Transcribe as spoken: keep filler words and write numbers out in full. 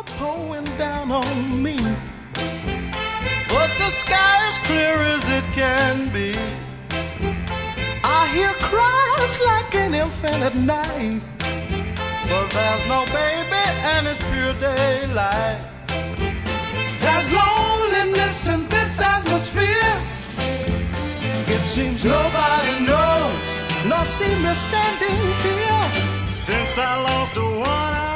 are pouring down on me, but the sky is clear as it can be. I hear cries like an infant at night, but there's no baby and it's pure daylight. There's loneliness in this atmosphere. It seems nobody knows, nor see me standing here. Since I lost the one I